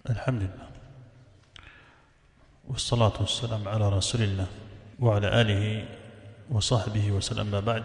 الحمد لله والصلاة والسلام على رسول الله وعلى آله وصحبه وسلم. ما بعد،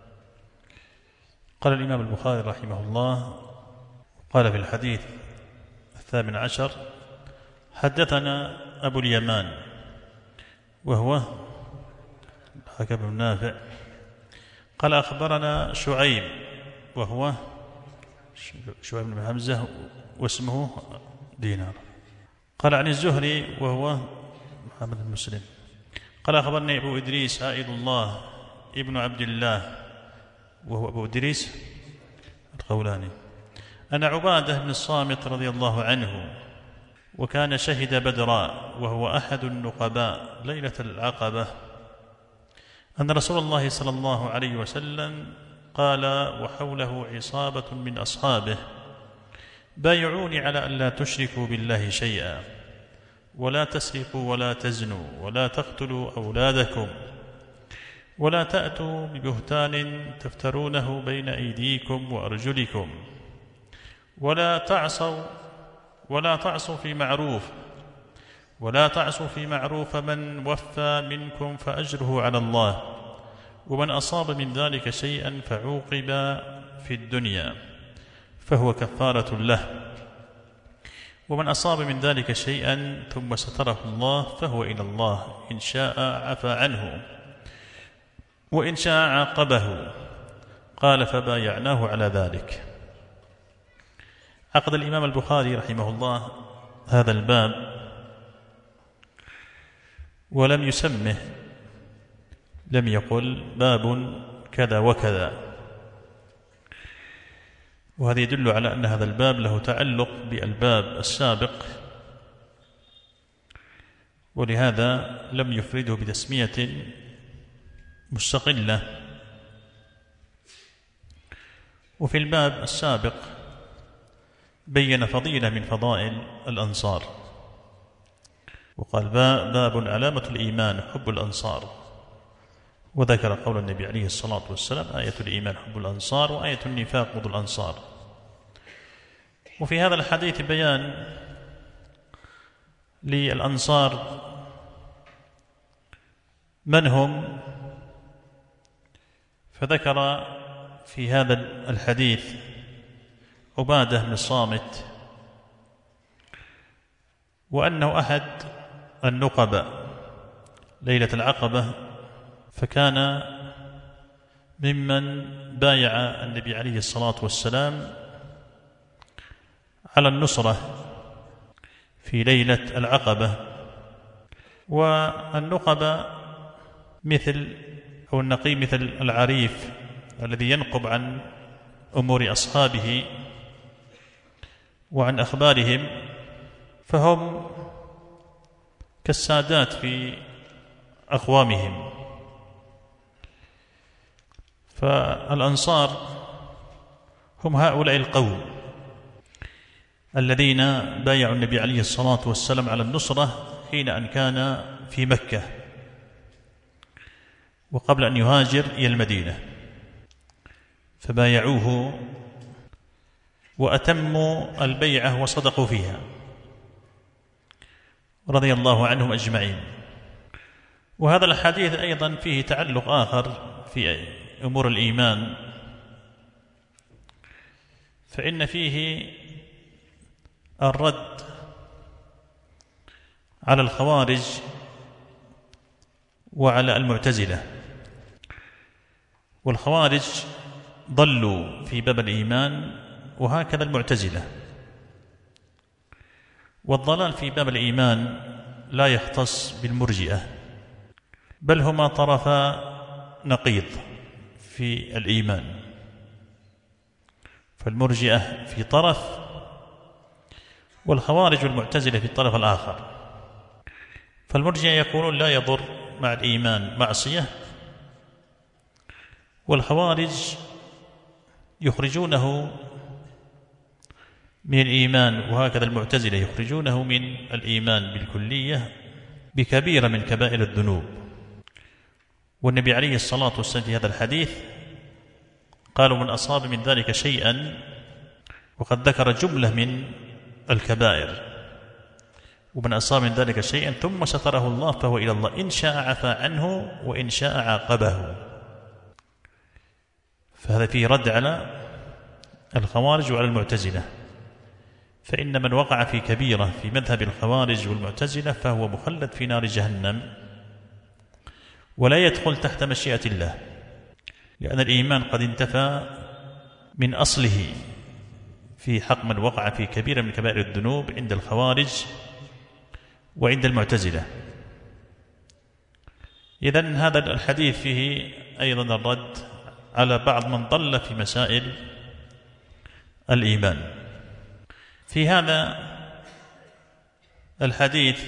قال الإمام البخاري رحمه الله قال في الحديث 18: حدثنا أبو اليمان وهو حكم بن نافع قال أخبرنا شعيب وهو شعيب بن حمزة واسمه دينار قال عن الزهري وهو محمد بن مسلم قال أخبرني أبو إدريس عائد الله ابن عبد الله وهو أبو إدريس الخولاني أن عبادة بن الصامت رضي الله عنه وكان شهد بدرا وهو أحد النقباء ليلة العقبة أن رسول الله صلى الله عليه وسلم قال وحوله عصابة من أصحابه: بايعوني على أن لا تشركوا بالله شيئا ولا تسرقوا ولا تزنوا ولا تقتلوا أولادكم ولا تأتوا ببهتان تفترونه بين أيديكم وأرجلكم ولا تعصوا في معروف من وفى منكم فأجره على الله ومن أصاب من ذلك شيئا فعوقب في الدنيا فهو كفارة له ومن أصاب من ذلك شيئا ثم ستره الله فهو إلى الله إن شاء عفى عنه وإن شاء عاقبه. قال فبايعناه على ذلك. عقد الإمام البخاري رحمه الله هذا الباب ولم يسمه، لم يقل باب كذا وكذا، وهذا يدل على أن هذا الباب له تعلق بالباب السابق، ولهذا لم يفرده بتسمية مستقلة. وفي الباب السابق بين فضيلة من فضائل الأنصار وقال باب علامة الإيمان حب الأنصار، وذكر قول النبي عليه الصلاة والسلام: آية الإيمان حب الأنصار وآية النفاق بغض الأنصار. وفي هذا الحديث بيان للأنصار من هم، فذكر في هذا الحديث عبادة بن الصامت وأنه أحد النقباء ليلة العقبة، فكان ممن بايع النبي عليه الصلاة والسلام على النصرة في ليلة العقبة. والنقبة مثل أو النقي مثل العريف الذي ينقب عن أمور أصحابه وعن أخبارهم، فهم كالسادات في أقوامهم. فالأنصار هم هؤلاء القوم الذين بايعوا النبي عليه الصلاة والسلام على النصرة حين أن كان في مكة وقبل أن يهاجر إلى المدينة، فبايعوه وأتموا البيعة وصدقوا فيها رضي الله عنهم أجمعين. وهذا الحديث أيضا فيه تعلق آخر في أمور الإيمان، فإن فيه الرد على الخوارج وعلى المعتزلة. والخوارج ضلوا في باب الإيمان وهكذا المعتزلة. والضلال في باب الإيمان لا يختص بالمرجئة، بل هما طرفا نقيض في الإيمان، فالمرجئة في طرف والخوارج والمعتزلة في الطرف الآخر. فالمرجئة يقولون لا يضر مع الإيمان معصية، والخوارج يخرجونه من الإيمان، وهكذا المعتزلة يخرجونه من الإيمان بالكلية بكبيرة من كبائر الذنوب. والنبي عليه الصلاة والسلام في هذا الحديث قالوا من أصاب من ذلك شيئا، وقد ذكر جملة من الكبائر ومن أصاب من ذلك شيئا ثم ستره الله فهو إلى الله، إن شاء عفى عنه وإن شاء عاقبه. فهذا فيه رد على الخوارج وعلى المعتزلة، فإن من وقع في كبيرة في مذهب الخوارج والمعتزلة فهو مخلد في نار جهنم ولا يدخل تحت مشيئة الله، لأن الإيمان قد انتفى من أصله في حق من وقع في كبيرة من كبائر الذنوب عند الخوارج وعند المعتزلة. إذن هذا الحديث فيه أيضا الرد على بعض من ضل في مسائل الإيمان. في هذا الحديث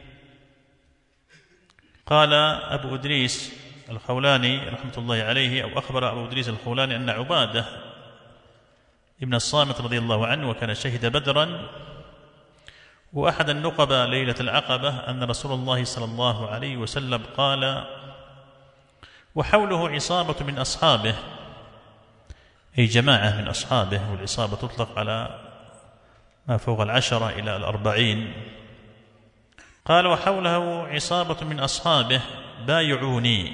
قال أبو إدريس الخولاني رحمة الله عليه، أو أخبر أبو إدريس الخولاني أن عبادة ابن الصامت رضي الله عنه وكان شهد بدرا وأحد النقبة ليلة العقبة أن رسول الله صلى الله عليه وسلم قال وحوله عصابة من أصحابه، أي جماعة من أصحابه، والعصابة تطلق على ما فوق 10 إلى 40. قال وحوله عصابة من أصحابه بايعوني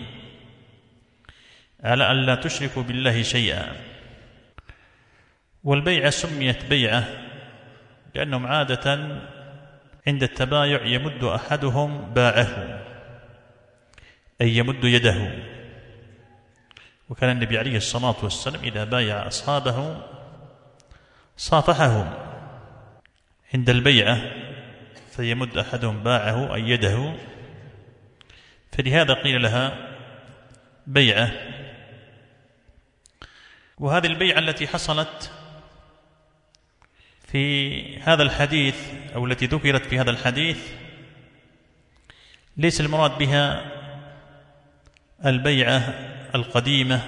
على أن لا تشركوا بالله شيئا. والبيعة سميت بيعة لأنهم عادة عند التبايع يمد أحدهم باعه، أي يمد يده. وكان النبي عليه الصلاة والسلام إذا بايع أصحابه صافحهم عند البيعة، فيمد أحدهم باعه أي يده، فلهذا قيل لها بيعة. وهذه البيعة التي حصلت في هذا الحديث أو التي ذكرت في هذا الحديث ليس المراد بها البيعة القديمة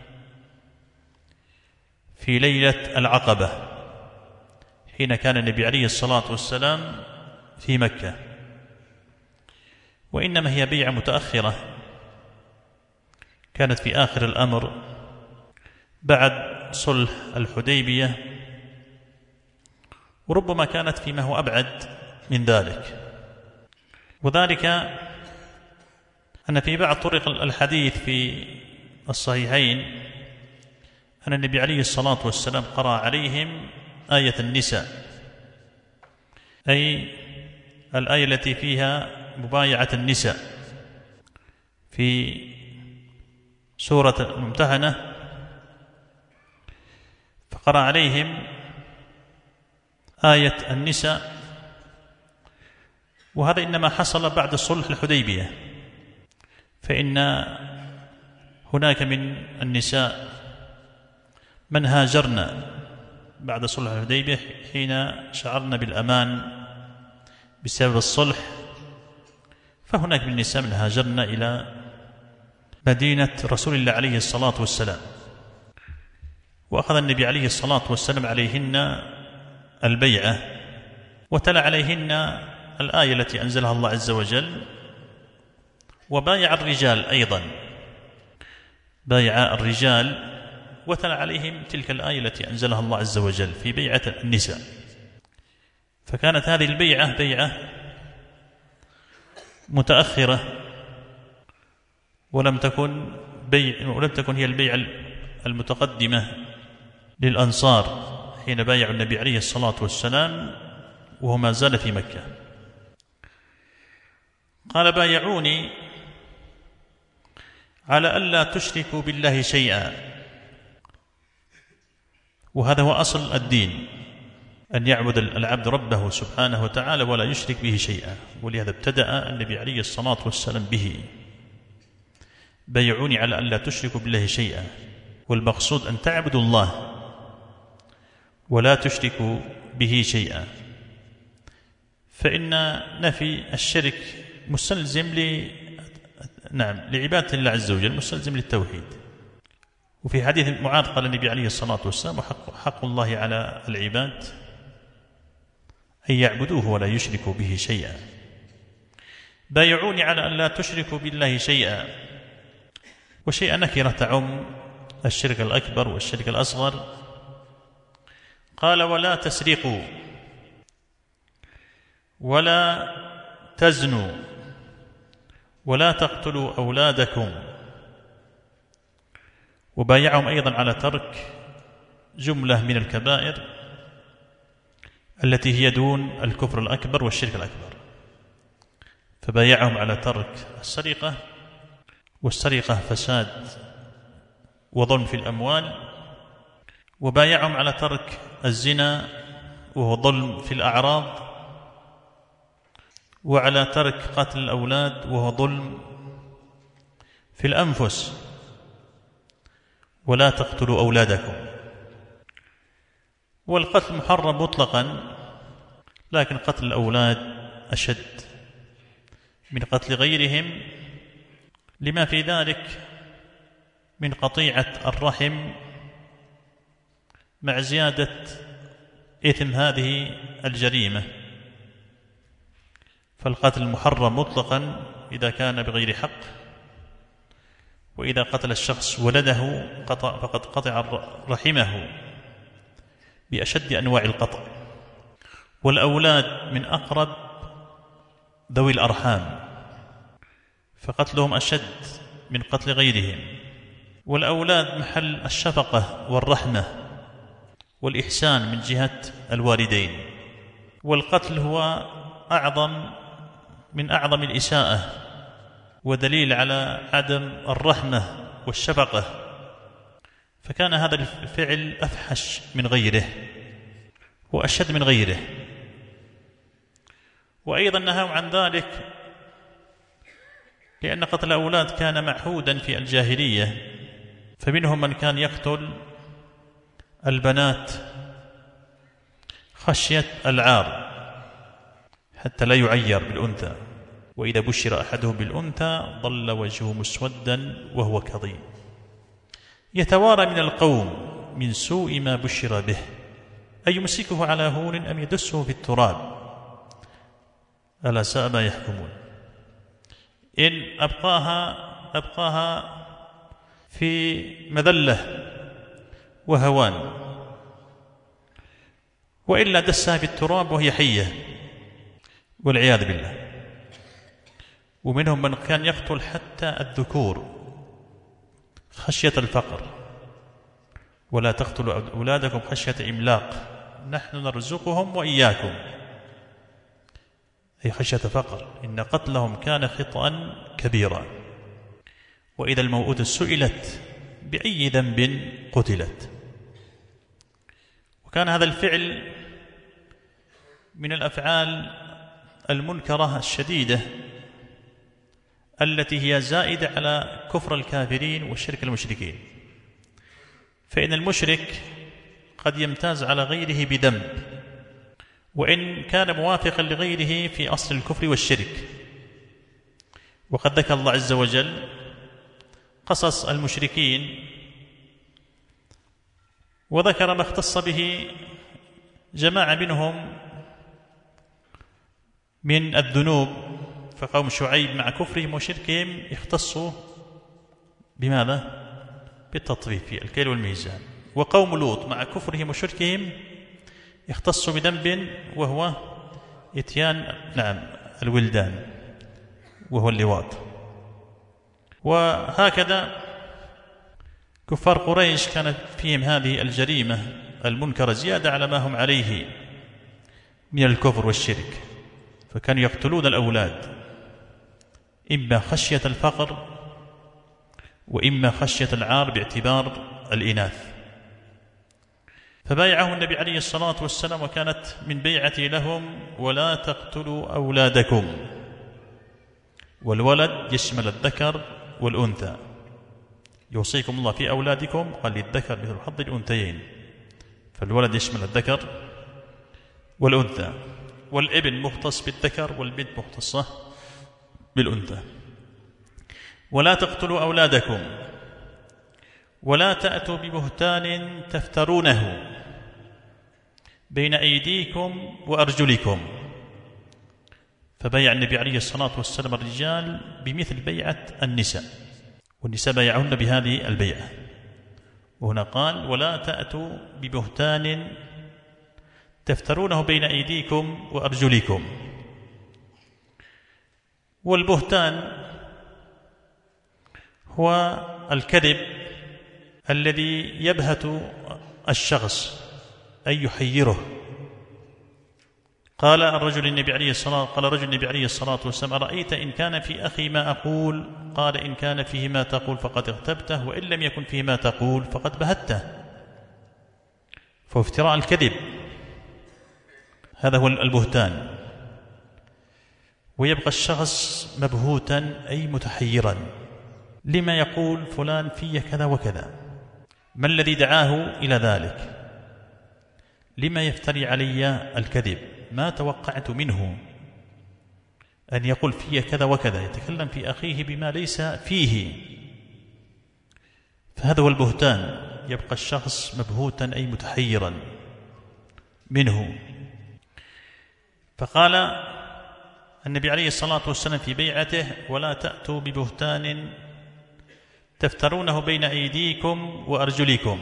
في ليلة العقبة حين كان النبي عليه الصلاة والسلام في مكة، وإنما هي بيعة متأخرة كانت في آخر الأمر بعد صلح الحديبية، وربما كانت فيما هو أبعد من ذلك. وذلك أن في بعض طرق الحديث في الصحيحين أن النبي عليه الصلاة والسلام قرأ عليهم آية النساء، أي الآية التي فيها مبايعة النساء في سورة الممتحنة، فقرأ عليهم آية النساء. وهذا إنما حصل بعد صلح الحديبية، فإن هناك من النساء من هاجرن بعد صلح الحديبية حين شعرن بالأمان بسبب الصلح، فهناك من النساء من هاجرن إلى مدينة رسول الله عليه الصلاة والسلام، وأخذ النبي عليه الصلاة والسلام عليهن البيعة، وتلا عليهن الآية التي أنزلها الله عز وجل، وبايع الرجال أيضا، بايع الرجال وتلا عليهم تلك الآية التي أنزلها الله عز وجل في بيعة النساء. فكانت هذه البيعة بيعة متأخرة، ولم تكن هي البيعة المتقدمة للأنصار حين بايعوا النبي عليه الصلاة والسلام وهو ما زال في مكة. قال بايعوني على ألا تشركوا بالله شيئا، وهذا هو أصل الدين، أن يعبد العبد ربه سبحانه وتعالى ولا يشرك به شيئا، ولهذا ابتدأ النبي عليه الصلاة والسلام به، بايعوني على ألا تشركوا بالله شيئا، والمقصود أن تعبدوا الله ولا تشركوا به شيئا، فإن نفي الشرك مستلزم لعبادة الله عز وجل، مستلزم للتوحيد. وفي حديث معاذ قال النبي عليه الصلاة والسلام وحق الله على العباد أن يعبدوه ولا يشركوا به شيئا. بايعوني على أن لا تشركوا بالله شيئا، وشيئا نكرة تعم الشرك الأكبر والشرك الأصغر. قال ولا تسرقوا، ولا تزنوا ولا تقتلوا أولادكم، وبايعهم أيضا على ترك جملة من الكبائر التي هي دون الكفر الأكبر والشرك الأكبر. فبايعهم على ترك السرقة، والسرقة فساد وظلم في الأموال، وبايعهم على ترك الزنا وهو ظلم في الأعراض، وعلى ترك قتل الأولاد وهو ظلم في الأنفس. ولا تقتلوا أولادكم. والقتل محرم مطلقا، لكن قتل الأولاد أشد من قتل غيرهم، لما في ذلك من قطيعة الرحم مع زيادة إثم هذه الجريمة. فالقتل محرم مطلقا إذا كان بغير حق، وإذا قتل الشخص ولده فقد قطع رحمه بأشد أنواع القطع. والأولاد من أقرب ذوي الأرحام، فقتلهم أشد من قتل غيرهم. والأولاد محل الشفقة والرحمة والإحسان من جهة الوالدين. والقتل هو من أعظم الإساءة، ودليل على عدم الرحمة والشفقة. فكان هذا الفعل أفحش من غيره وأشد من غيره. وأيضا نهوا عن ذلك لأن قتل الأولاد كان معهودا في الجاهلية، فمنهم من كان يقتل البنات خشية العار حتى لا يعير بالأنثى، وإذا بشر أحدهم بالأنثى ظل وجهه مسودا وهو كظيم، يتوارى من القوم من سوء ما بشر به، أي يمسكه على هون أم يدسه في التراب، ألا ساء ما يحكمون. إن أبقاها في مذلة وهوان، وإلا دسها في التراب وهي حية والعياذ بالله. ومنهم من كان يقتل حتى الذكور خشية الفقر. ولا تقتلوا أولادكم خشية إملاق نحن نرزقهم وإياكم، أي خشية فقر، إن قتلهم كان خطأ كبيرا. وإذا الموءودة سئلت بأي ذنب قتلت. وكان هذا الفعل من الأفعال المنكرة الشديدة التي هي زائدة على كفر الكافرين وشرك المشركين. فإن المشرك قد يمتاز على غيره بذنب وإن كان موافقا لغيره في أصل الكفر والشرك. وقد ذكر الله عز وجل قصص المشركين، وذكر ما اختص به جماعة منهم من الذنوب. فقوم شعيب مع كفرهم وشركهم يختصوا بماذا؟ بالتطفيف في الكيل والميزان. وقوم لوط مع كفرهم وشركهم يختصوا بذنب وهو إتيان الولدان وهو اللواط. وهكذا كفار قريش كانت فيهم هذه الجريمة المنكرة زيادة على ما هم عليه من الكفر والشرك، فكانوا يقتلون الأولاد إما خشية الفقر وإما خشية العار باعتبار الإناث. فبايعه النبي عليه الصلاة والسلام، وكانت من بيعته لهم ولا تقتلوا أولادكم. والولد يشمل الذكر والأنثى، يوصيكم الله في أولادكم، قال للذكر مثل حظ الأنثيين، فالولد يشمل الذكر والأنثى، والابن مختص بالذكر والبنت مختصة بالأنثى. ولا تقتلوا أولادكم ولا تأتوا ببهتان تفترونه بين أيديكم وأرجلكم. فبايع النبي عليه الصلاة والسلام الرجال بمثل بيعة النساء، والنساء بايعون بهذه البيعة. وهنا قال ولا تأتوا ببهتان تفترونه بين أيديكم وأرجلكم، والبهتان هو الكذب الذي يبهت الشخص أي يحيره. قال رجل النبي عليه الصلاة والسلام: أرأيت إن كان في أخي ما أقول؟ قال: إن كان فيه ما تقول فقد اغتبته، وإن لم يكن فيه ما تقول فقد بهته. فافتراء الكذب هذا هو البهتان. ويبقى الشخص مبهوتا أي متحيرا، لما يقول فلان في كذا وكذا؟ ما الذي دعاه إلى ذلك؟ لما يفتري علي الكذب؟ ما توقعت منه أن يقول في كذا وكذا، يتكلم في أخيه بما ليس فيه. فهذا هو البهتان، يبقى الشخص مبهوتا أي متحيرا منه. فقال النبي عليه الصلاة والسلام في بيعته: ولا تأتوا ببهتان تفترونه بين أيديكم وأرجلكم.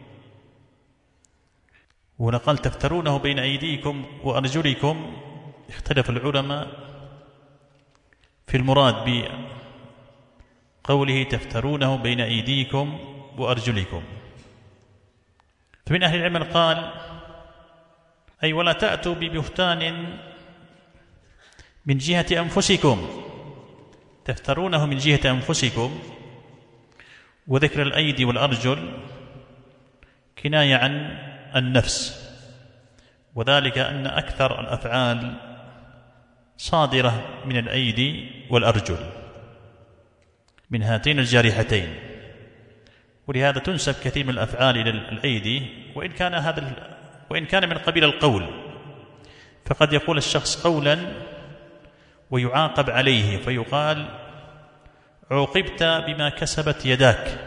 ونقل تفترونه بين أيديكم وأرجلكم، اختلف العلماء في المراد بقوله تفترونه بين أيديكم وأرجلكم. فمن أهل العلم قال: أي ولا تأتوا ببهتان من جهة أنفسكم، تفترونه من جهة أنفسكم. وذكر الأيدي والأرجل كناية عن النفس، وذلك أن أكثر الأفعال صادرة من الأيدي والأرجل، من هاتين الجارحتين. ولهذا تنسب كثير من الأفعال إلى الأيدي، وإن كان من قبيل القول. فقد يقول الشخص قولا ويعاقب عليه، فيقال: عوقبت بما كسبت يداك،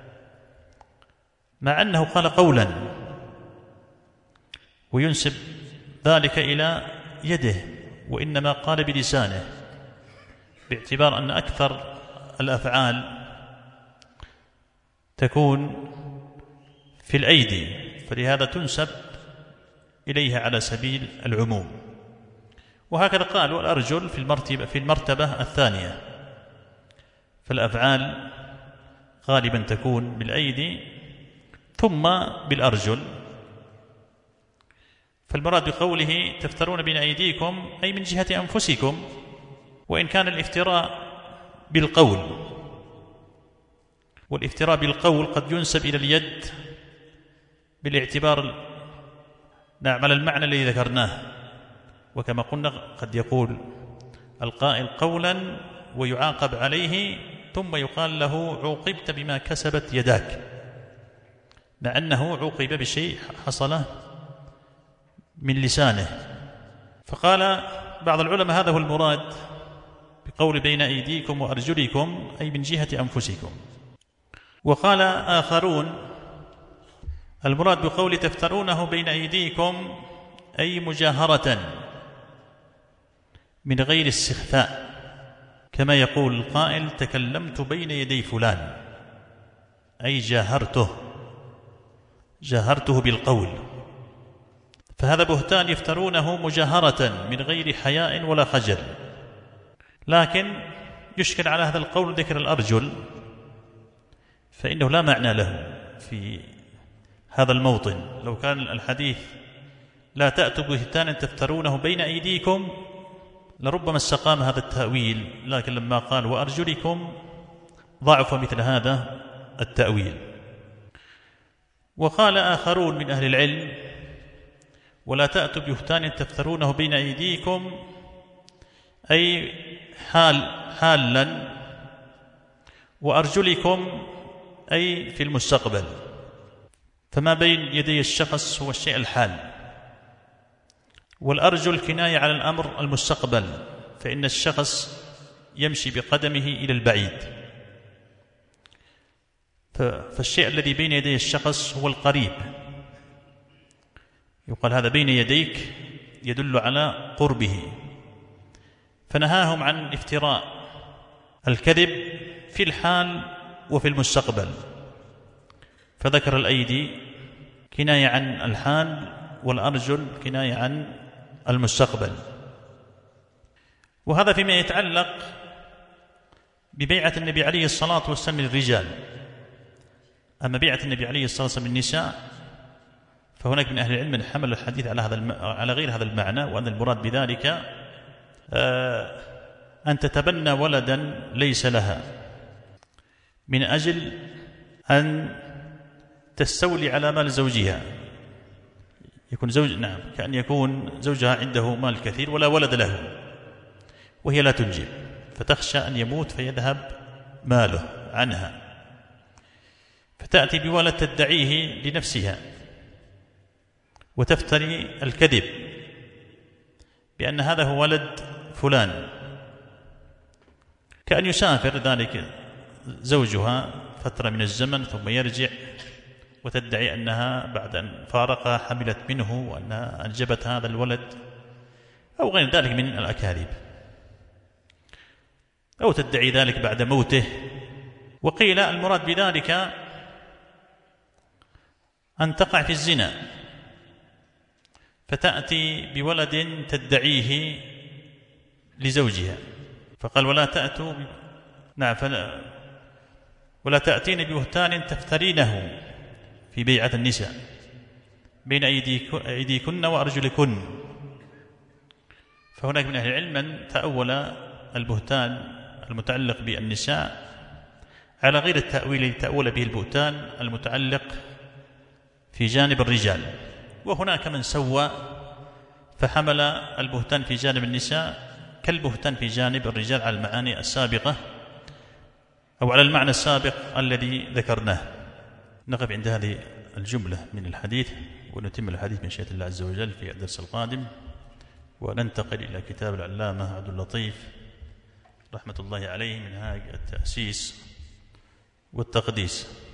مع أنه قال قولا، وينسب ذلك إلى يده، وإنما قال بلسانه، باعتبار أن أكثر الأفعال تكون في الأيدي، فلهذا تنسب إليها على سبيل العموم. وهكذا قالوا الأرجل في المرتبة الثانية، فالأفعال غالبا تكون بالأيدي ثم بالأرجل. فالمراد بقوله تفترون بين أيديكم أي من جهة أنفسكم، وإن كان الافتراء بالقول، والافتراء بالقول قد ينسب إلى اليد بالاعتبار على المعنى الذي ذكرناه. وكما قلنا قد يقول القائل قولا ويعاقب عليه، ثم يقال له عوقبت بما كسبت يداك، مع أنه عوقب بشيء حصل من لسانه. فقال بعض العلماء هذا هو المراد بقول بين أيديكم وأرجلكم، أي من جهة أنفسكم. وقال آخرون المراد بقول تفترونه بين أيديكم أي مجاهرة من غير استخفاء، كما يقول القائل تكلمت بين يدي فلان، أي جاهرته بالقول. فهذا بهتان يفترونه مجاهرة من غير حياء ولا خجل. لكن يشكل على هذا القول ذكر الأرجل، فإنه لا معنى له في هذا الموطن. لو كان الحديث لا تأتوا بهتان تفترونه بين أيديكم لربما استقام هذا التأويل، لكن لما قال وأرجلكم ضعف مثل هذا التأويل. وقال آخرون من أهل العلم ولا تأتوا بهتان تفترونه بين أيديكم أي حالا، وأرجلكم أي في المستقبل. فما بين يدي الشخص هو الشيء الحال، والأرجل كناية على الأمر المستقبل، فإن الشخص يمشي بقدمه إلى البعيد. فالشيء الذي بين يدي الشخص هو القريب، يقال هذا بين يديك يدل على قربه. فنهاهم عن افتراء الكذب في الحال وفي المستقبل، فذكر الأيدي كناية عن الحال، والأرجل كناية عن المستقبل. وهذا فيما يتعلق ببيعة النبي عليه الصلاة والسلام للرجال. أما بيعة النبي عليه الصلاة والسلام للنساء فهناك من أهل العلم من حمل الحديث على غير هذا المعنى، وأن المراد بذلك أن تتبنى ولدا ليس لها من أجل أن تستولي على مال زوجها، يكون زوج كأن يكون زوجها عنده مال كثير ولا ولد له وهي لا تنجب، فتخشى أن يموت فيذهب ماله عنها، فتأتي بولد تدعيه لنفسها وتفتري الكذب بأن هذا هو ولد فلان، كأن يسافر ذلك زوجها فترة من الزمن ثم يرجع وتدعي أنها بعد أن فارقها حملت منه وأنها أنجبت هذا الولد أو غير ذلك من الأكاذيب، أو تدعي ذلك بعد موته. وقيل المراد بذلك أن تقع في الزنا فتأتي بولد تدعيه لزوجها، فقال ولا تأتين ببهتان تفترينه في بيعة النساء بين أيديكن وأرجلكن. فهناك من أهل العلم من تأول البهتان المتعلق بالنساء على غير التأويل الذي تأول به البهتان المتعلق في جانب الرجال، وهناك من سوى فحمل البهتان في جانب النساء كالبهتان في جانب الرجال على المعاني السابقة أو على المعنى السابق الذي ذكرناه. نقف عند هذه الجملة من الحديث ونتم الحديث من شيء الله عز وجل في الدرس القادم، وننتقل إلى كتاب العلامة عبد اللطيف رحمة الله عليه منهاج التأسيس والتقديس.